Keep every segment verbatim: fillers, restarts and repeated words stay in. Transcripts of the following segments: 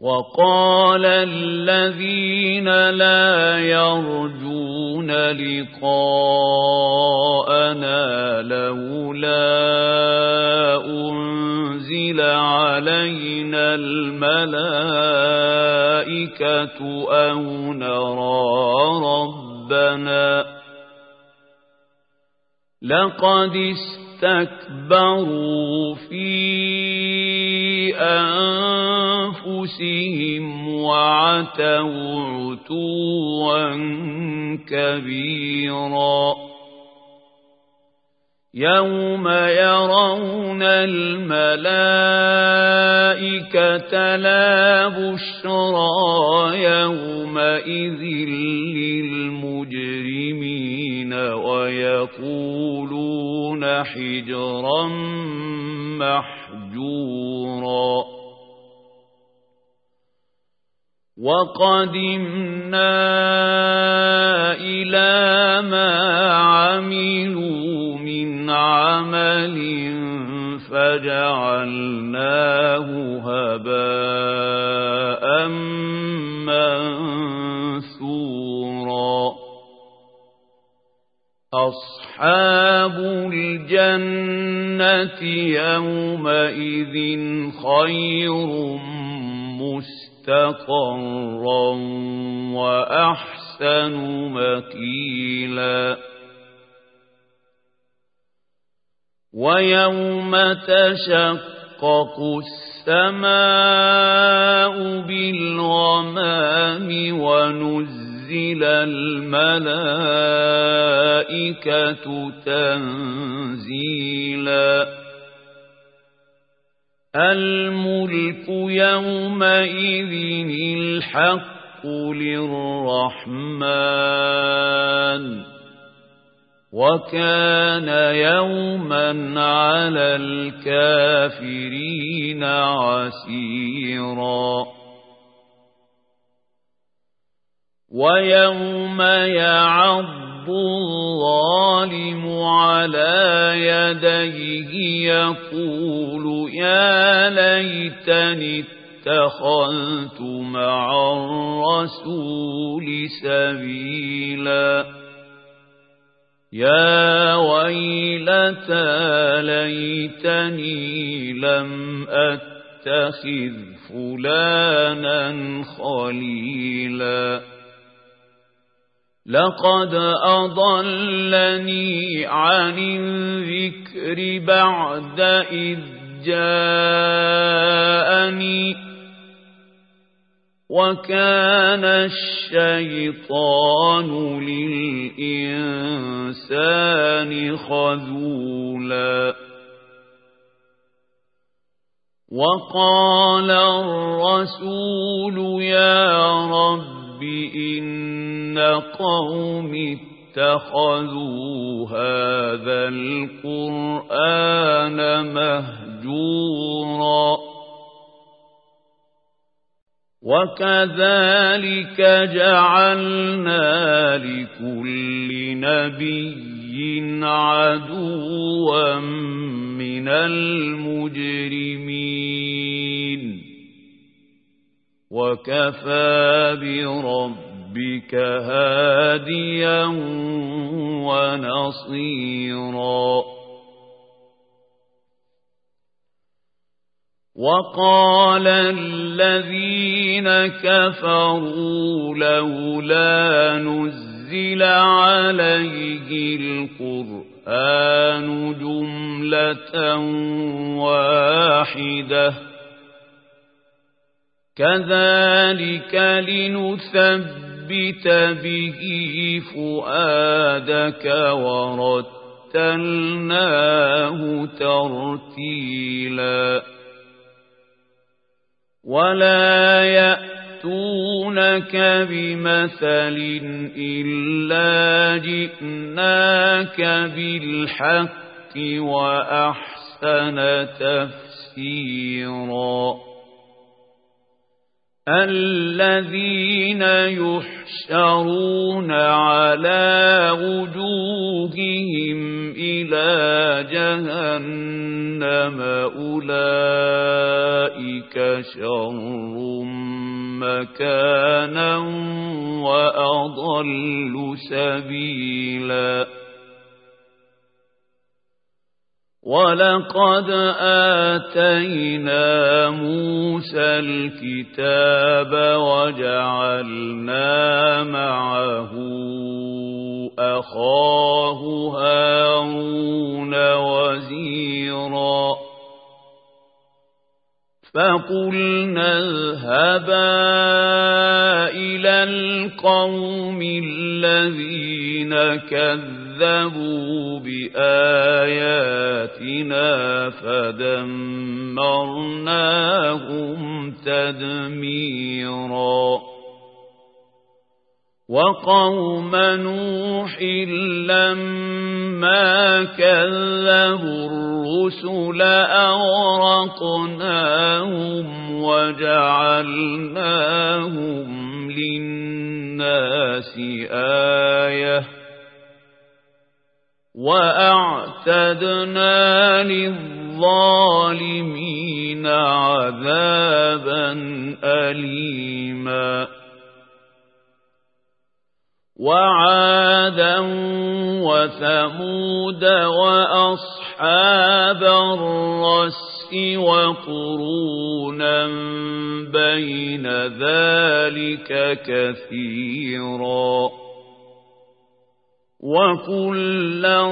وقال الذين لا يرجون لقاءنا لولا أنزل علينا الملائكة أو نرى ربنا لقد استكبروا في أنفسهم وعتوا عتوا كبيرا يوم يرون الملائكة لا بشرى يومئذ للمجرمين ويقولون حجرا محجورا وقدمنا إلى ما عملوا من عمل فجعلناه هباء منثورا أصحاب الجنة يومئذ خير مستقرا وأحسن مقيلا ويوم تشقق السماء بالغمام ونزل الملائكة تنزيلا الملك يومئذ الحق للرحمن وكان يوما على الكافرين عسيرا ويوم يعض الظالم على يديه يقول يا ليتني اتخذت مع الرسول سبيلا يا ويلتى ليتني لم أتخذ فلانا خليلا لقد أضلني عن الذكر بعد إذ جاءني وكان الشيطان للإنسان خذولا وقال الرسول يا رب إن قومي اتخذوا هذا القرآن مهجورا وكذلك جعلنا لكل نبي عدوا من المجرمين وكفى بربك هاديا ونصيرا وقال الذين كفروا لولا نزل عليه القرآن جملة واحدة كذلك لنثبت به فؤادك ورتلناه ترتيلا ولا يأتونك بمثل إلا جئناك بالحق وأحسن تفسيرا الذين يحشرون على وجوههم إلى جهنم أولئك شر مكانا وأضل سبيلا ولقد آتينا موسى الكتاب وجعلنا معه أخاه هارون وزيرا فقلنا اذهبا إلى القوم الذين كذبوا بآياتنا فدمرناهم تدميرا وقوم نوح لما كذبوا الرسل أغرقناهم وجعلناهم للناس آية وأعتدنا للظالمين عذابا أليما وعادا وثمود وأصحاب الرس وقرونا بين ذلك كثيرا وكلا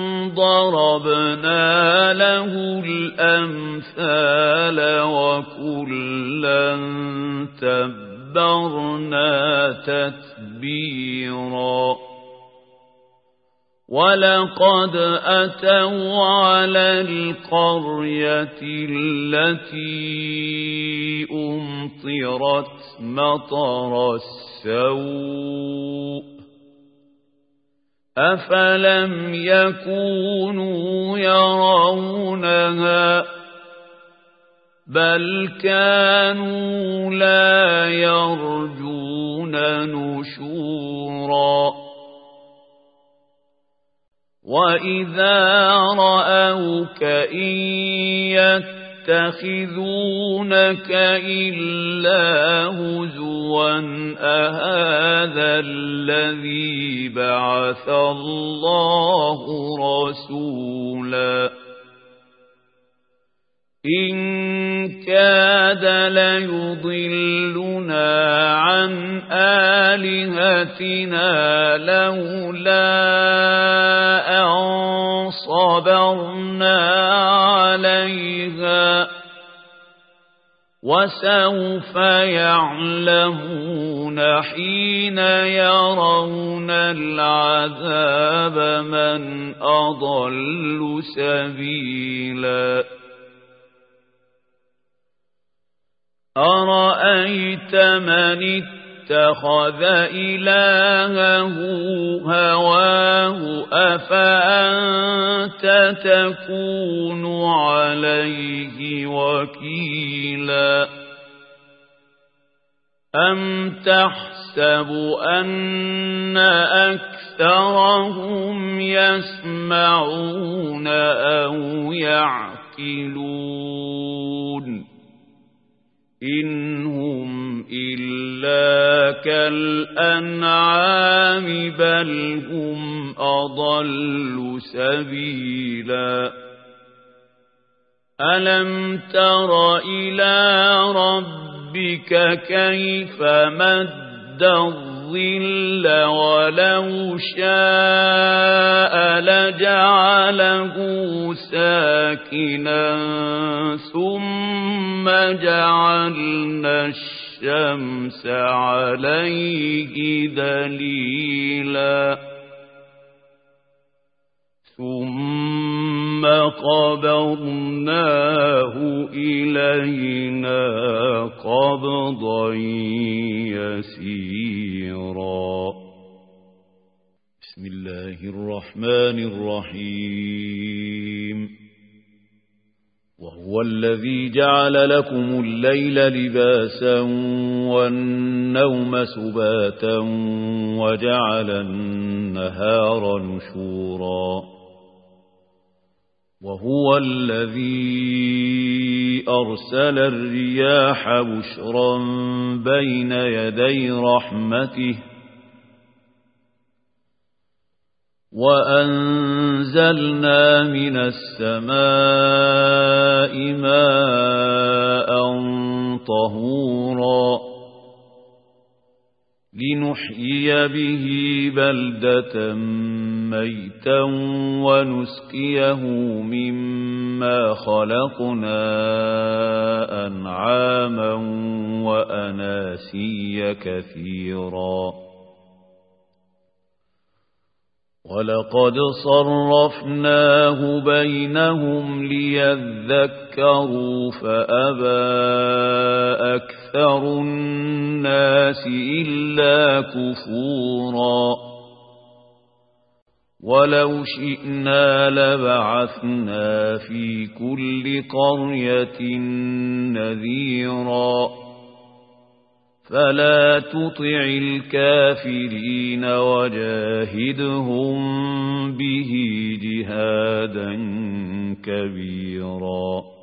ضربنا له الأمثال وكلا تبرنا تتبيرا ولقد أتوا على القرية التي أمطرت مطر السوء أفلم يكونوا يرونها بل كانوا لا يرجون نشورا وإذا رأوك إن يتخذونك إلا هزوا أهذا الذي بعث الله رسولا إن كاد ليضلنا عن آلهتنا لولا أن صبرنا عليها وسوف يعلمون حين يرون العذاب من أضل سبيلا أرأيت من اتخذ إلهه هواه أفأنت تكون عليه وكيلا أم تحسب أن أكثرهم يسمعون أو يعقلون إن هم إلا كالأنعام بل هم أضل سبيلا ألم تر إلى ربك كيف مد الظل ولو شاء لجعله ساكنا ثم جعلنا الشمس عليه دليلا ثم قبضناه إلينا قبضا يسيرا بسم الله الرحمن الرحيم وهو الذي جعل لكم الليل لباسا والنوم سباتا وجعل النهار نشورا وهو الذي أرسل الرياح بشرا بين يدي رحمته وأنزلنا من السماء ماء طهورا لنحيي به بلدة ميتا ونسقيه مما خلقنا أنعاما وأناسيا كثيرا ولقد صرفناه بينهم ليذكروا فأبى أكثر الناس إلا كفورا ولو شئنا لبعثنا في كل قرية نذيرا فلا تطع الكافرين وجاهدهم به جهادا كبيرا